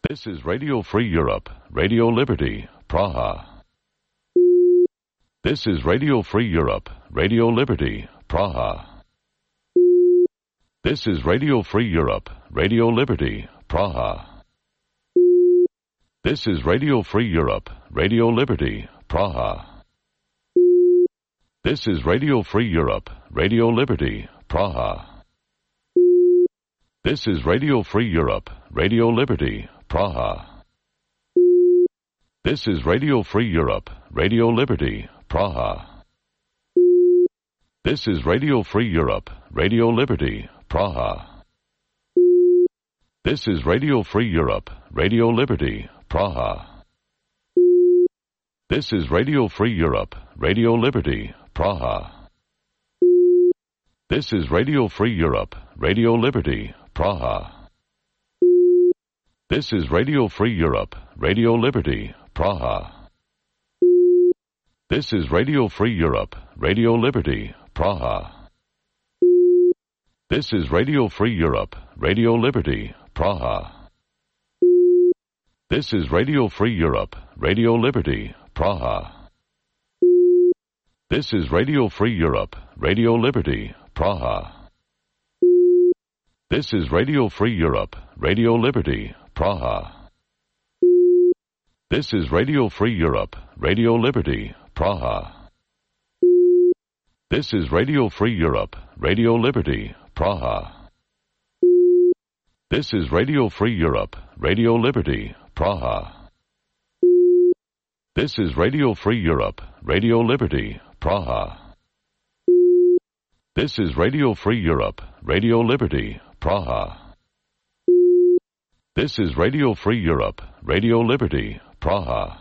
This is Radio Free Europe, Radio Liberty, Praha. This is Radio Free Europe, Radio Liberty, Praha. This is Radio Free Europe, Radio Liberty, Praha. This is Radio Free Europe, Radio Liberty, Praha. This is Radio Free Europe, Radio Liberty, Praha. This is Radio Free Europe, Radio Liberty, Praha. This is Radio Free Europe, Radio Liberty, Praha. This is Radio Free Europe, Radio Liberty, Praha. This is Radio Free Europe, Radio Liberty, Praha. This is Radio Free Europe, Radio Liberty, Praha. This is Radio Free Europe, Radio Liberty, Praha. This is Radio Free Europe, Radio Liberty, Praha. This is Radio Free Europe, Radio Liberty, Praha. This is Radio Free Europe, Radio Liberty, Praha. This is Radio Free Europe, Radio Liberty, Praha. This is Radio Free Europe, Radio Liberty, Praha. This is Radio Free Europe, Radio Liberty, Praha. This is Radio Free Europe, Radio Liberty, Praha. This is Radio Free Europe, Radio Liberty, Praha. This is Radio Free Europe, Radio Liberty, Praha. This is Radio Free Europe, Radio Liberty, Praha. This is Radio Free Europe, Radio Liberty, Praha. This is Radio Free Europe, Radio Liberty, Praha.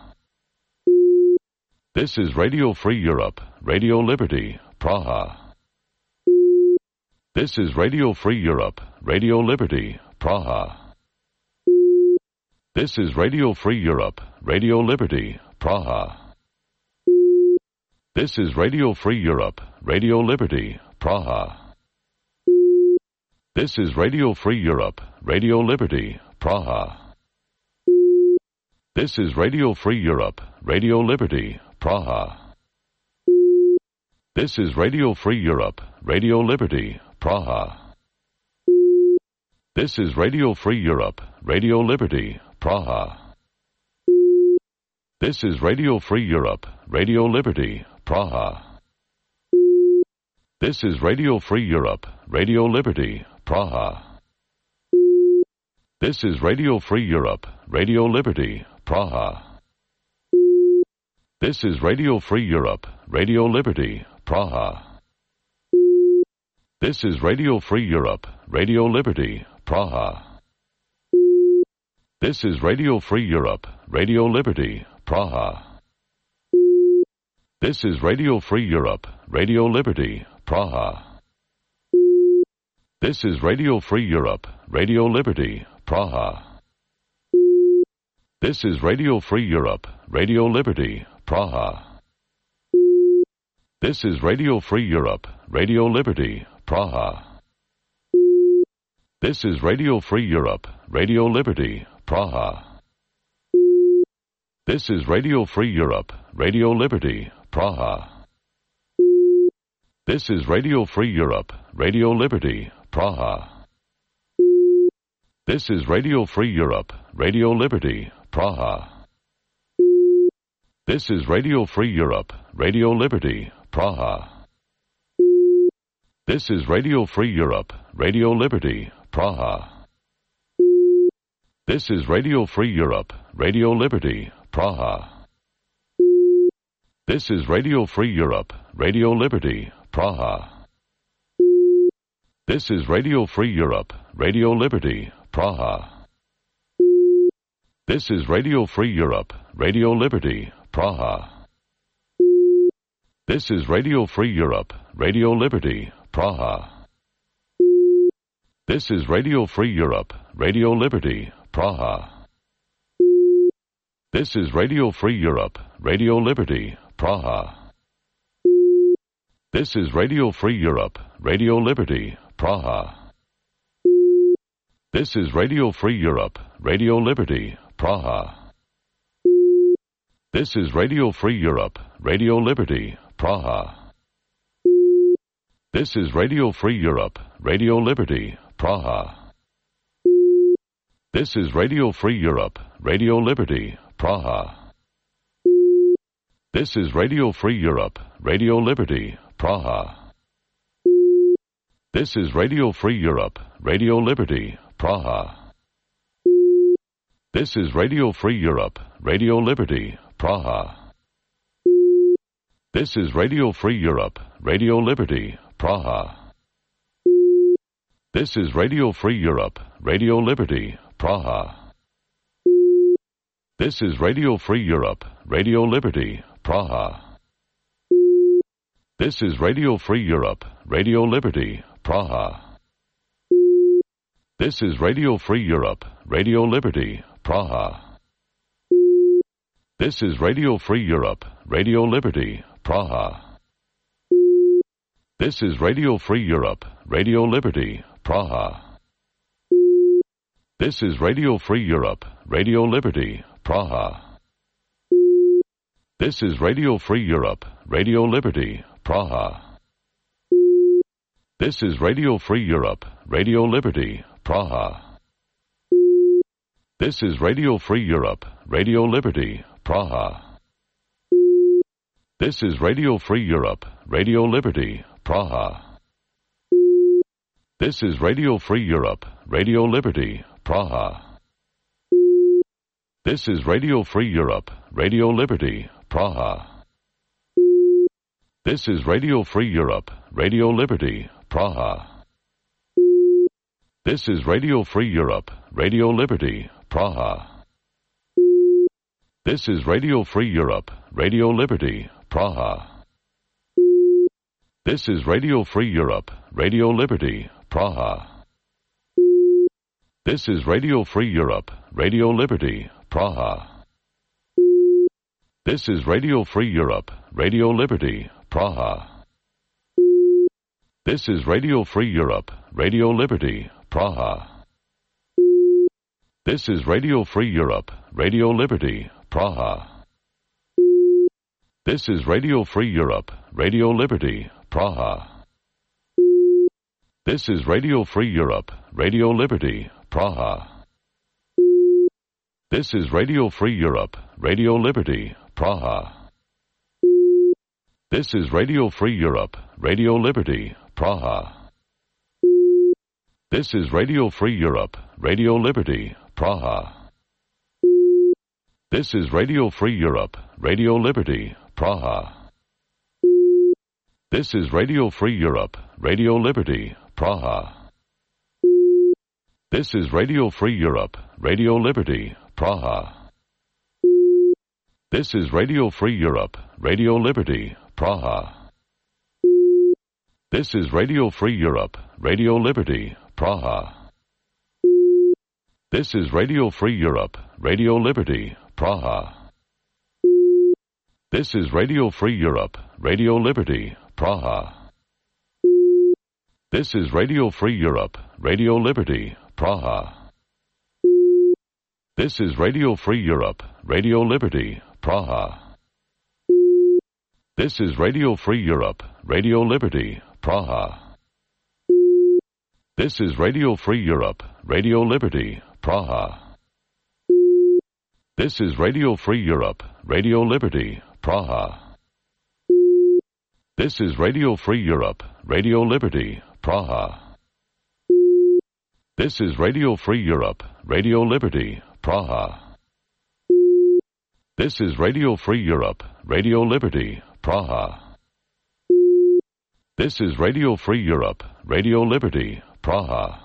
This is Radio Free Europe, Radio Liberty, Praha. This is Radio Free Europe, Radio Liberty, Praha. This is Radio Free Europe, Radio Liberty, Praha. This is Radio Free Europe, Radio Liberty, Praha. This is Radio Free Europe, Radio Liberty, Praha. This is Radio Free Europe, Radio Liberty, Praha. This is Radio Free Europe, Radio Liberty, Praha. This is Radio Free Europe, Radio Liberty, Praha. This is Radio Free Europe, Radio Liberty, Praha. This is Radio Free Europe, Radio Liberty, Praha. This is Radio Free Europe, Radio Liberty, Praha. This is Radio Free Europe, Radio Liberty, Praha. This is Radio Free Europe, Radio Liberty, Praha. This is Radio Free Europe, Radio Liberty, Praha. This is Radio Free Europe, Radio Liberty, Praha. This is Radio Free Europe, Radio Liberty, Praha. This is Radio Free Europe, Radio Liberty, Praha. This is Radio Free Europe, Radio Liberty, Praha. This is Radio Free Europe, Radio Liberty, Praha. This is Radio Free Europe, Radio Liberty, Praha. This is Radio Free Europe, Radio Liberty, Praha. This is Radio Free Europe, Radio Liberty, Praha. This is Radio Free Europe, Radio Liberty, Praha. This is Radio Free Europe, Radio Liberty, Praha. This is Radio Free Europe, Radio Liberty, Praha. This is Radio Free Europe, Radio Liberty, Praha. This is Radio Free Europe, Radio Liberty, Praha. This is Radio Free Europe, Radio Liberty, Praha. This is Radio Free Europe, Radio Liberty, Praha. This is Radio Free Europe, Radio Liberty, Praha. This is Radio Free Europe, Radio Liberty, Praha. This is Radio Free Europe, Radio Liberty, Praha. This is Radio Free Europe, Radio Liberty, Praha. This is Radio Free Europe, Radio Liberty, Praha. This is Radio Free Europe, Radio Liberty, Praha. This is Radio Free Europe, Radio Liberty, Praha. This is Radio Free Europe, Radio Liberty, Praha. This is Radio Free Europe, Radio Liberty, Praha. This is Radio Free Europe, Radio Liberty, Praha. This is Radio Free Europe, Radio Liberty, Praha. This is Radio Free Europe, Radio Liberty, Praha. This is Radio Free Europe, Radio Liberty, Praha. This is Radio Free Europe, Radio Liberty, Praha. This is Radio Free Europe, Radio Liberty, Praha. This is Radio Free Europe, Radio Liberty, Praha. This is Radio Free Europe, Radio Liberty, Praha. This is Radio Free Europe, Radio Liberty, Praha. This is Radio Free Europe, Radio Liberty, Praha. This is Radio Free Europe, Radio Liberty, Praha. This is Radio Free Europe, Radio Liberty, Praha. This is Radio Free Europe, Radio Liberty, Praha. This is Radio Free Europe, Radio Liberty, Praha. This is Radio Free Europe, Radio Liberty, Praha. This is Radio Free Europe, Radio Liberty, Praha. This is Radio Free Europe, Radio Liberty, Praha. This is Radio Free Europe, Radio Liberty, Praha. This is Radio Free Europe, Radio Liberty, Praha. This is Radio Free Europe, Radio Liberty, Praha. This is Radio Free Europe, Radio Liberty, Praha. This is Radio Free Europe, Radio Liberty, Praha. This is Radio Free Europe, Radio Liberty, Praha. This is Radio Free Europe, Radio Liberty, Praha. This is Radio Free Europe, Radio Liberty, Praha. This is Radio Free Europe, Radio Liberty, Praha. This is Radio Free Europe, Radio Liberty, Praha. This is Radio Free Europe, Radio Liberty, Praha. This is Radio Free Europe, Radio Liberty, Praha. This is Radio Free Europe, Radio Liberty, Praha. This is Radio Free Europe, Radio Liberty, Praha. This is Radio Free Europe, Radio Liberty, Praha. This is Radio Free Europe, Radio Liberty, Praha. This is Radio Free Europe, Radio Liberty, Praha. This is Radio Free Europe, Radio Liberty, Praha. This is Radio Free Europe, Radio Liberty, Praha. This is Radio Free Europe, Radio Liberty, Praha. This is Radio Free Europe, Radio Liberty, Praha. This is Radio Free Europe, Radio Liberty, Praha. This is Radio Free Europe, Radio Liberty, Praha. This is Radio Free Europe, Radio Liberty, Praha. This is Radio Free Europe, Radio Liberty, Praha. This is Radio Free Europe, Radio Liberty, Praha. This is Radio Free Europe, Radio Liberty, Praha.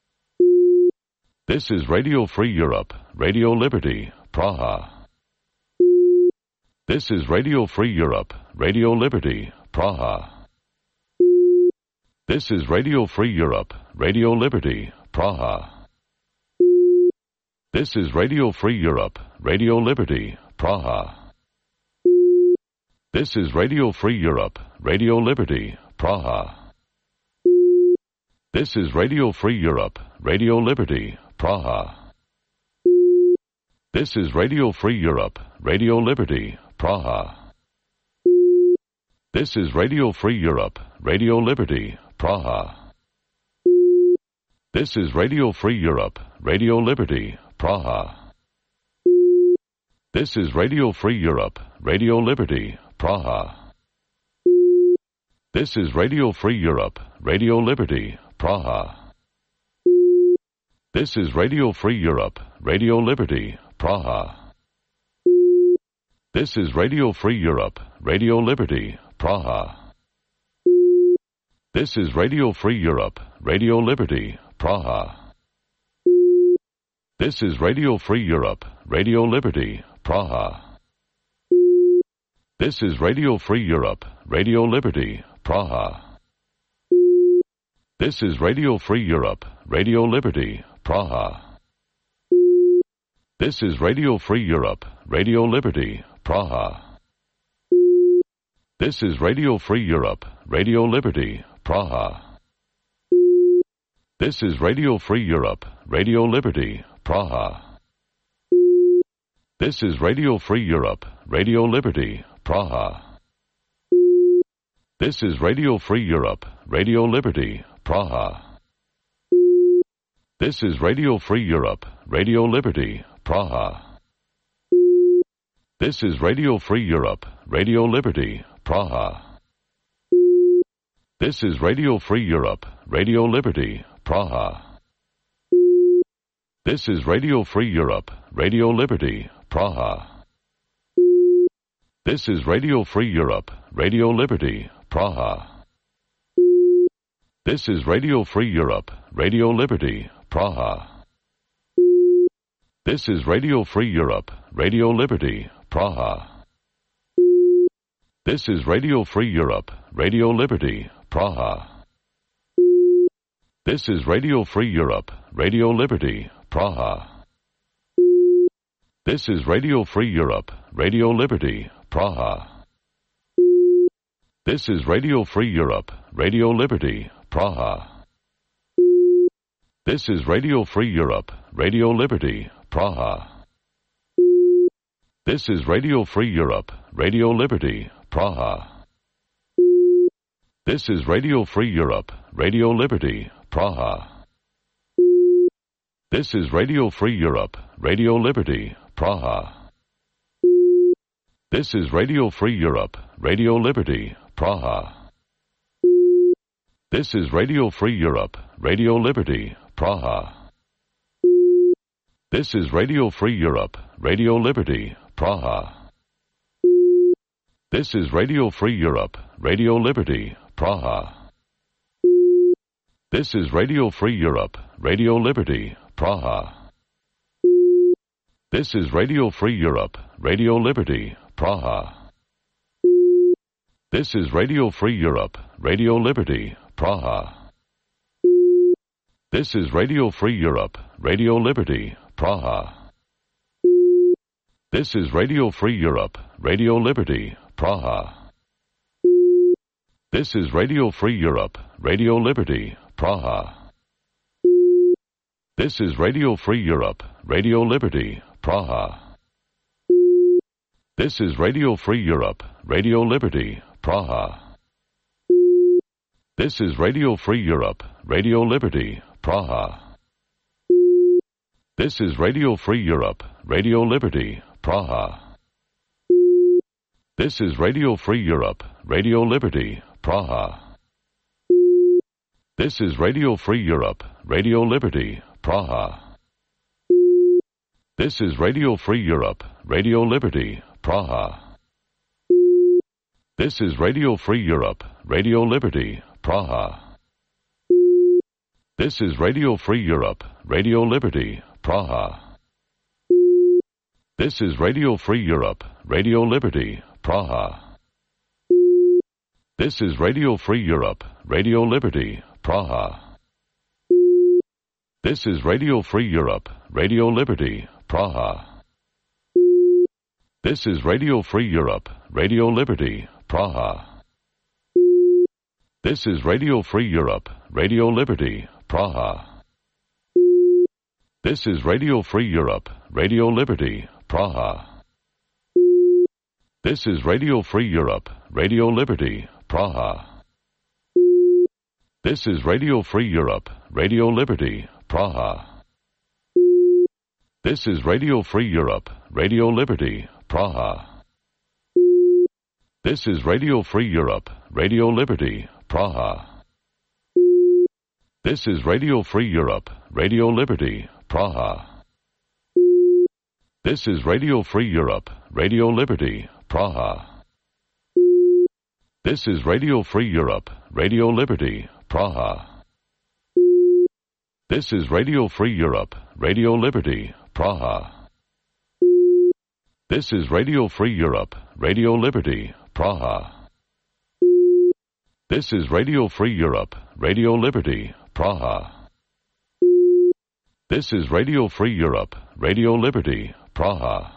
This is Radio Free Europe, Radio Liberty, Praha. This is Radio Free Europe, Radio Liberty, Praha. This is Radio Free Europe, Radio Liberty, Praha. This is Radio Free Europe, Radio Liberty, Praha. This is Radio Free Europe, Radio Liberty, Praha. This is Radio Free Europe, Radio Liberty, Praha. This is Radio Free Europe, Radio Liberty, Praha. This is Radio Free Europe, Radio Liberty, Praha. This is Radio Free Europe, Radio Liberty, Praha. This is Radio Free Europe, Radio Liberty, Praha. This is Radio Free Europe, Radio Liberty, Praha. This is Radio Free Europe, Radio Liberty, Praha. This is Radio Free Europe, Radio Liberty, Praha. This is Radio Free Europe, Radio Liberty, Praha. This is Radio Free Europe, Radio Liberty, Praha. This is Radio Free Europe, Radio Liberty, Praha. This is Radio Free Europe, Radio Liberty, Praha. This is Radio Free Europe, Radio Liberty, Praha. This is Radio Free Europe, Radio Liberty, Praha. This is Radio Free Europe, Radio Liberty, Praha. This is Radio Free Europe, Radio Liberty, Praha. This is Radio Free Europe, Radio Liberty, Praha. This is Radio Free Europe, Radio Liberty, Praha. This is Radio Free Europe, Radio Liberty, Praha. This is Radio Free Europe, Radio Liberty, Praha. This is Radio Free Europe, Radio Liberty, Praha. This is Radio Free Europe, Radio Liberty, Praha. This is Radio Free Europe, Radio Liberty, Praha. This is Radio Free Europe, Radio Liberty, Praha. This is Radio Free Europe, Radio Liberty, Praha. This is Radio Free Europe, Radio Liberty, Praha. This is Radio Free Europe, Radio Liberty, Praha. This is Radio Free Europe, Radio Liberty, Praha. This is Radio Free Europe, Radio Liberty, Praha. This is Radio Free Europe, Radio Liberty, Praha. This is Radio Free Europe, Radio Liberty, Praha. This is Radio Free Europe, Radio Liberty, Praha. This is Radio Free Europe, Radio Liberty, Praha. This is Radio Free Europe, Radio Liberty, Praha. This is Radio Free Europe, Radio Liberty, Praha. This is Radio Free Europe, Radio Liberty, Praha. This is Radio Free Europe, Radio Liberty, Praha. This is Radio Free Europe, Radio Liberty, Praha. This is Radio Free Europe, Radio Liberty, Praha. This is Radio Free Europe, Radio Liberty, Praha. This is Radio Free Europe, Radio Liberty, Praha. This is Radio Free Europe, Radio Liberty, Praha. This is Radio Free Europe, Radio Liberty, Praha. This is Radio Free Europe, Radio Liberty, Praha. This is Radio Free Europe, Radio Liberty, Praha. This is Radio Free Europe, Radio Liberty, Praha. This is Radio Free Europe, Radio Liberty, Praha. This is Radio Free Europe, Radio Liberty, Praha. This is Radio Free Europe, Radio Liberty, Praha. This is Radio Free Europe, Radio Liberty, Praha. This is Radio Free Europe, Radio Liberty, Praha. This is Radio Free Europe, Radio Liberty, Praha. This is Radio Free Europe, Radio Liberty, Praha. This is Radio Free Europe, Radio Liberty, Praha. This is Radio Free Europe, Radio Liberty, Praha. This is Radio Free Europe, Radio Liberty, Praha. This is Radio Free Europe, Radio Liberty, Praha. This is Radio Free Europe, Radio Liberty, Praha. This is Radio Free Europe, Radio Liberty, Praha. This is Radio Free Europe, Radio Liberty, Praha. This is Radio Free Europe, Radio Liberty, Praha. This is Radio Free Europe, Radio Liberty, Praha. This is Radio Free Europe, Radio Liberty, Praha. This is Radio Free Europe, Radio Liberty, Praha. This is Radio Free Europe, Radio Liberty, Praha. This is Radio Free Europe, Radio Liberty, Praha. This is Radio Free Europe, Radio Liberty, Praha. This is Radio Free Europe, Radio Liberty, Praha.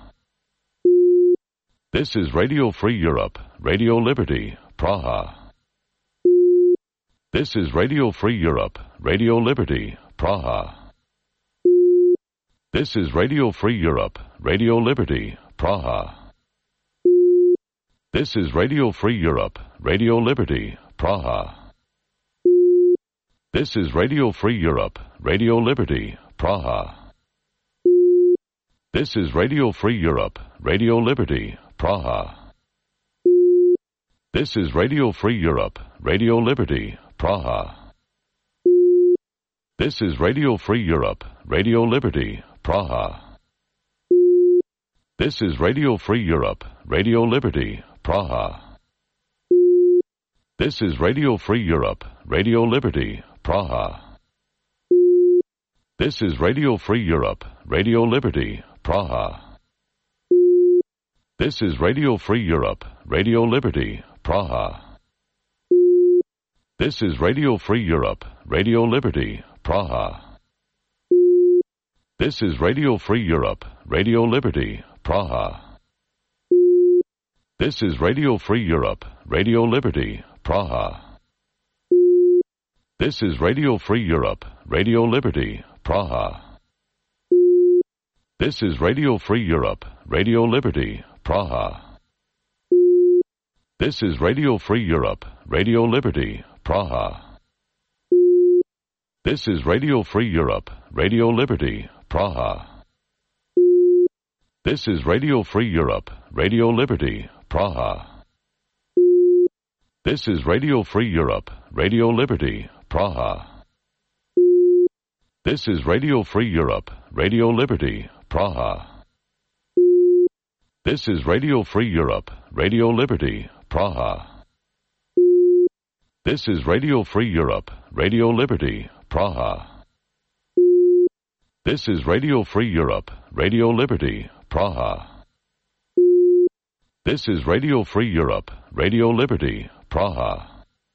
This is Radio Free Europe, Radio Liberty, Praha. This is Radio Free Europe, Radio Liberty, Praha. This is Radio Free Europe, Radio Liberty, Praha. This is Radio Free Europe, Radio Liberty, Praha. This is Radio Free Europe, Radio Liberty, Praha. This is Radio Free Europe, Radio Liberty, Praha. This is Radio Free Europe, Radio Liberty, Praha. This is Radio Free Europe, Radio Liberty, Praha. This is Radio Free Europe, Radio Liberty, Praha. This is Radio Free Europe, Radio Liberty, Praha. This is Radio Free Europe, Radio Liberty, Praha. This is Radio Free Europe, Radio Liberty, Praha. This is Radio Free Europe, Radio Liberty, Praha. This is Radio Free Europe, Radio Liberty, Praha. This is Radio Free Europe, Radio Liberty, Praha. This is Radio Free Europe, Radio Liberty, Praha. This is Radio Free Europe, Radio Liberty, Praha. This is Radio Free Europe, Radio Liberty, Praha. This is Radio Free Europe, Radio Liberty, Praha. This is Radio Free Europe, Radio Liberty, Praha. This is Radio Free Europe, Radio Liberty, Praha. This is Radio Free Europe, Radio Liberty, Praha. This is Radio Free Europe, Radio Liberty, Praha. This is Radio Free Europe, Radio Liberty, Praha. This is Radio Free Europe, Radio Liberty, Praha. This is Radio Free Europe, Radio Liberty, Praha.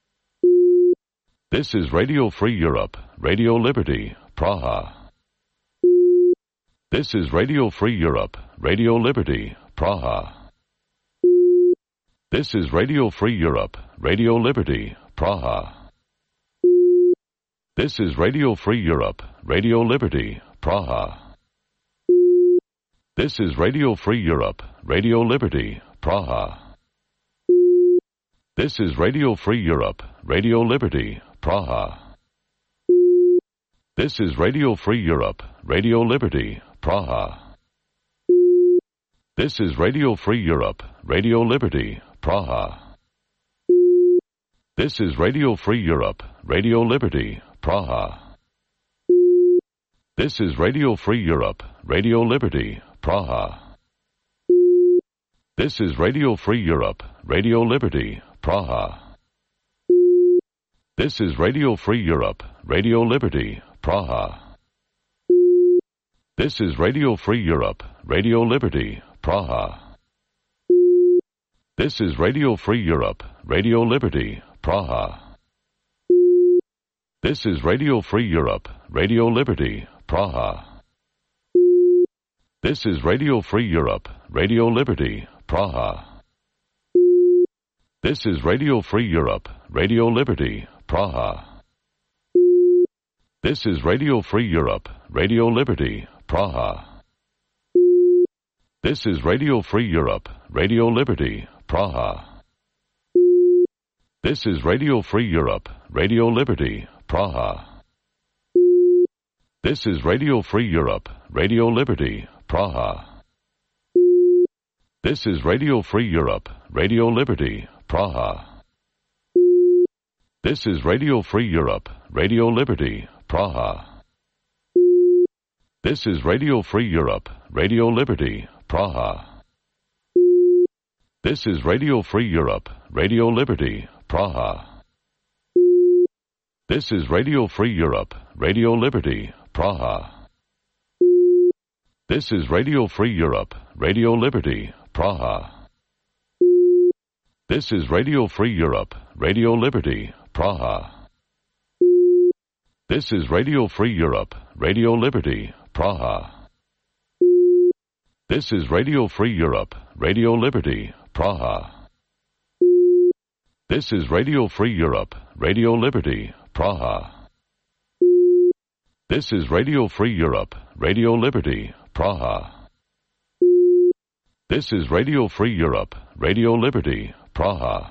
This is Radio Free Europe, Radio Liberty, Praha. This is Radio Free Europe, Radio Liberty, Praha. This is Radio Free Europe, Radio Liberty, Praha. This is Radio Free Europe, Radio Liberty, Praha. This is Radio Free Europe, Radio Liberty, Praha. This is Radio Free Europe, Radio Liberty, Praha. This is Radio Free Europe, Radio Liberty, Praha. This is Radio Free Europe, Radio Liberty, Praha. This is Radio Free Europe, Radio Liberty, Praha. This is Radio Free Europe, Radio Liberty, Praha. This is Radio Free Europe, Radio Liberty, Praha. This is Radio Free Europe, Radio Liberty, Praha. This is Radio Free Europe, Radio Liberty, Praha. This is Radio Free Europe, Radio Liberty, Praha. This is Radio Free Europe, Radio Liberty, Praha. This is Radio Free Europe, Radio Liberty, Praha. This is Radio Free Europe, Radio Liberty, Praha. This is Radio Free Europe, Radio Liberty, Praha. This is Radio Free Europe, Radio Liberty, Praha. This is Radio Free Europe, Radio Liberty, Praha. This is Radio Free Europe, Radio Liberty, Praha. This is Radio Free Europe, Radio Liberty, Praha. This is Radio Free Europe, Radio Liberty, Praha. This is Radio Free Europe, Radio Liberty, Praha. This is Radio Free Europe, Radio Liberty, Praha. This is Radio Free Europe, Radio Liberty, Praha. This is Radio Free Europe, Radio Liberty, Praha. This is Radio Free Europe, Radio Liberty, Praha. This is Radio Free Europe, Radio Liberty, Praha. This is Radio Free Europe, Radio Liberty, Praha. This is Radio Free Europe, Radio Liberty, Praha. This is Radio Free Europe, Radio Liberty, Praha. This is Radio Free Europe, Radio Liberty, Praha.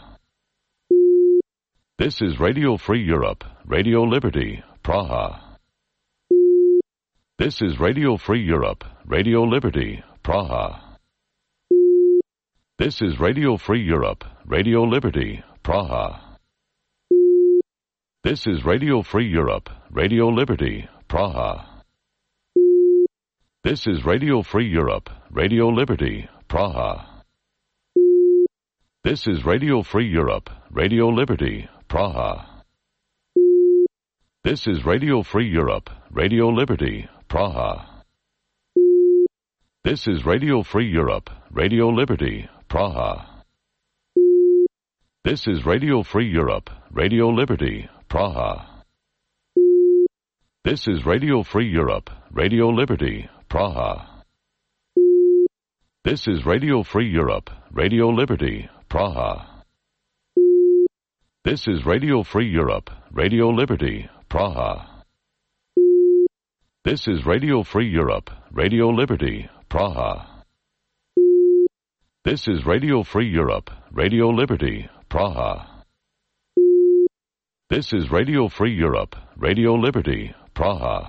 This is Radio Free Europe, Radio Liberty, Praha. This is Radio Free Europe, Radio Liberty, Praha. This is Radio Free Europe, Radio Liberty, Praha. This is Radio Free Europe, Radio Liberty, Praha. This is Radio Free Europe, Radio Liberty, Praha. This is Radio Free Europe, Radio Liberty, Praha. This is Radio Free Europe, Radio Liberty, Praha. This is Radio Free Europe, Radio Liberty, Praha. This is Radio Free Europe, Radio Liberty, Praha. This is Radio Free Europe, Radio Liberty, Praha. This is Radio Free Europe, Radio Liberty, Praha. This is Radio Free Europe, Radio Liberty, Praha. This is Radio Free Europe, Radio Liberty, Praha. This is Radio Free Europe, Radio Liberty, Praha. This is Radio Free Europe, Radio Liberty, Praha.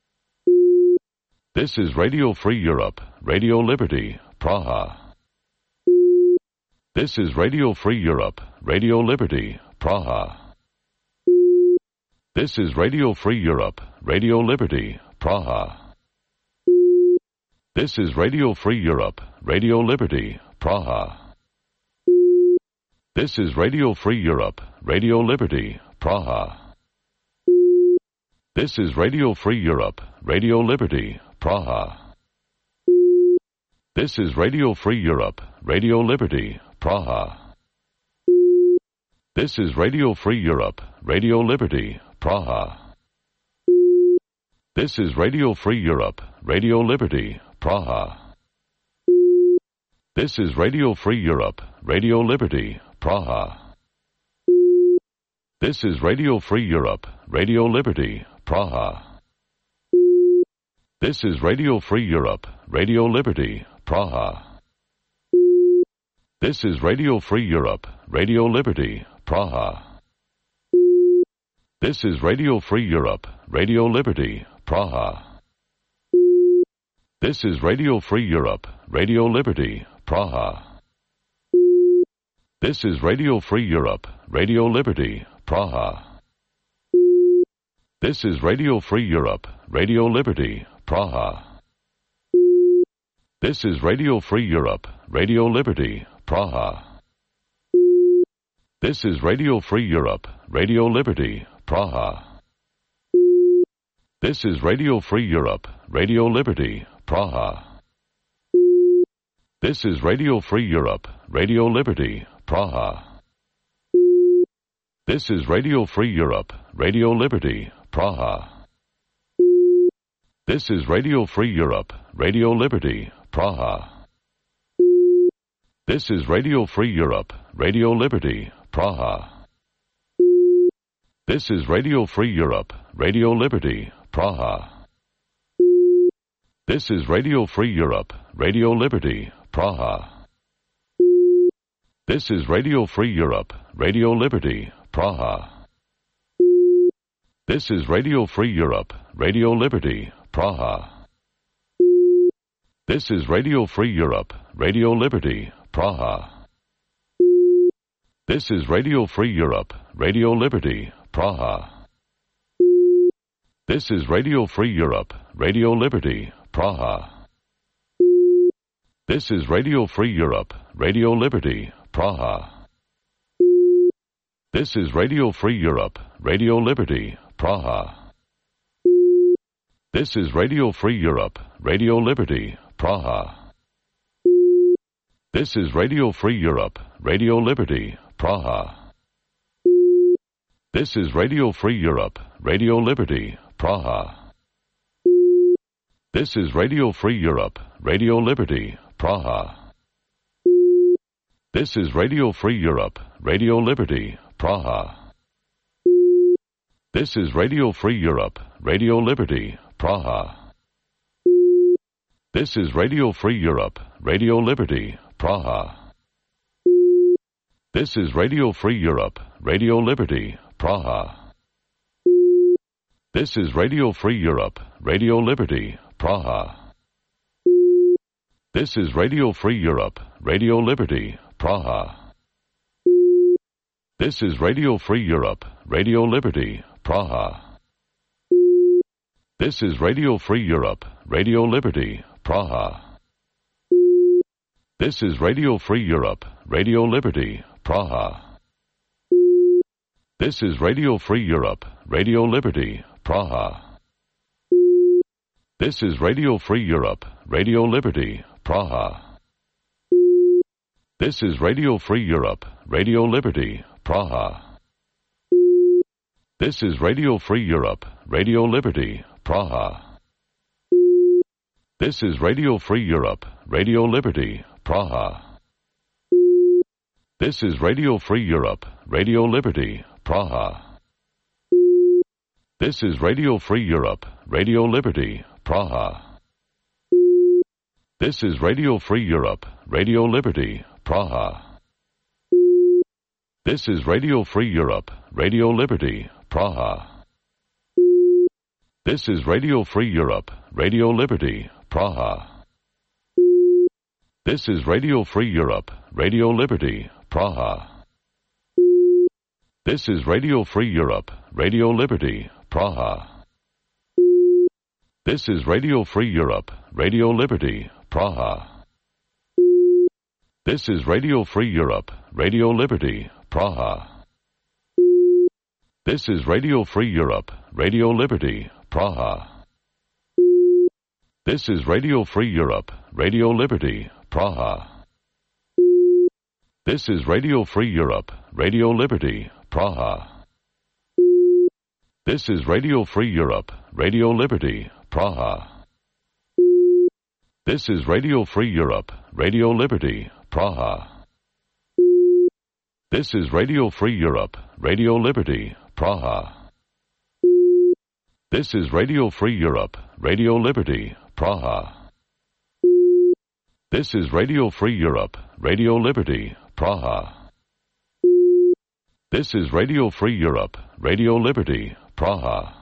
This is Radio Free Europe, Radio Liberty, Praha. This is Radio Free Europe, Radio Liberty, Praha. This is Radio Free Europe, Radio Liberty, Praha. This is Radio Free Europe, Radio Liberty, Praha. This is Radio Free Europe, Radio Liberty, Praha. This is Radio Free Europe, Radio Liberty, Praha. This is Radio Free Europe, Radio Liberty, Praha. This is Radio Free Europe, Radio Liberty, Praha. This is Radio Free Europe, Radio Liberty, Praha. This is Radio Free Europe, Radio Liberty, Praha. This is Radio Free Europe, Radio Liberty, Praha. This is Radio Free Europe, Radio Liberty, Praha. This is Radio Free Europe, Radio Liberty, Praha. This is Radio Free Europe, Radio Liberty, Praha. This is Radio Free Europe, Radio Liberty, Praha. This is Radio Free Europe, Radio Liberty, Praha. This is Radio Free Europe, Radio Liberty, Praha. This is Radio Free Europe, Radio Liberty, Praha. This is Radio Free Europe, Radio Liberty, Praha. This is Radio Free Europe, Radio Liberty, Praha. This is Radio Free Europe, Radio Liberty, Praha. This is Radio Free Europe, Radio Liberty, Praha. This is Radio Free Europe, Radio Liberty, Praha. This is Radio Free Europe, Radio Liberty, Praha. This is Radio Free Europe, Radio Liberty, Praha. This is Radio Free Europe, Radio Liberty, Praha. This is Radio Free Europe, Radio Liberty, Praha. This is Radio Free Europe, Radio Liberty, Praha. This is Radio Free Europe, Radio Liberty, Praha. This is Radio Free Europe, Radio Liberty, Praha. This is Radio Free Europe, Radio Liberty, Praha. This is Radio Free Europe, Radio Liberty, Praha. This is Radio Free Europe, Radio Liberty, Praha. This is Radio Free Europe, Radio Liberty, Praha. This is Radio Free Europe, Radio Liberty, Praha. This is Radio Free Europe, Radio Liberty, Praha. This is Radio Free Europe, Radio Liberty, Praha. This is Radio Free Europe, Radio Liberty, Praha. This is Radio Free Europe, Radio Liberty, Praha. This is Radio Free Europe, Radio Liberty, Praha. This is Radio Free Europe, Radio Liberty, Praha. This is Radio Free Europe, Radio Liberty, Praha. This is Radio Free Europe, Radio Liberty, Praha. This is Radio Free Europe, Radio Liberty, Praha. This is Radio Free Europe, Radio Liberty, Praha. This is Radio Free Europe, Radio Liberty, Praha. This is Radio Free Europe, Radio Liberty, Praha. This is Radio Free Europe, Radio Liberty, Praha. This is Radio Free Europe, Radio Liberty, Praha. This is Radio Free Europe, Radio Liberty, Praha. This is Radio Free Europe, Radio Liberty, Praha. This is Radio Free Europe, Radio Liberty, Praha. This is Radio Free Europe, Radio Liberty, Praha. This is Radio Free Europe, Radio Liberty, Praha. This is Radio Free Europe, Radio Liberty, Praha. This is Radio Free Europe, Radio Liberty, Praha. This is Radio Free Europe, Radio Liberty, Praha. This is Radio Free Europe, Radio Liberty, Praha. This is Radio Free Europe, Radio Liberty, Praha. This is Radio Free Europe, Radio Liberty, Praha. This is Radio Free Europe, Radio Liberty, Praha. This is Radio Free Europe, Radio Liberty, Praha. This is Radio Free Europe, Radio Liberty, Praha. This is Radio Free Europe, Radio Liberty, Praha. This is Radio Free Europe, Radio Liberty, Praha. This is Radio Free Europe, Radio Liberty, Praha. This is Radio Free Europe, Radio Liberty, Praha. This is Radio Free Europe, Radio Liberty, Praha. This is Radio Free Europe, Radio Liberty, Praha.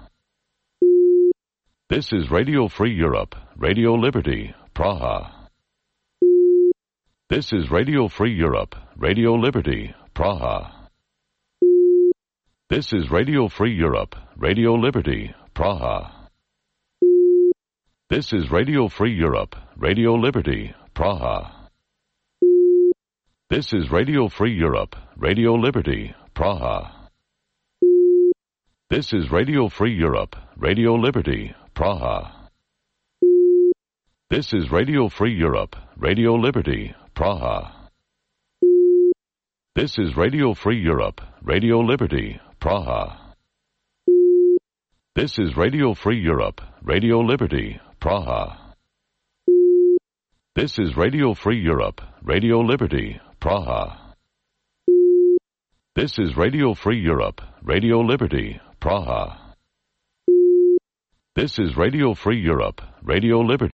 This is Radio Free Europe, Radio Liberty, Praha. This is Radio Free Europe, Radio Liberty, Praha. This is Radio Free Europe, Radio Liberty, Praha. This is Radio Free Europe, Radio Liberty, Praha. This is Radio Free Europe, Radio Liberty, Praha. This is Radio Free Europe, Radio Liberty, Praha. This is Radio Free Europe, Radio Liberty, Praha. This is Radio Free Europe, Radio Liberty, Praha. This is Radio Free Europe, Radio Liberty, Praha. This is Radio Free Europe, Radio Liberty, Praha. This is Radio Free Europe, Radio Liberty, Praha. This is Radio Free Europe, Radio Liberty.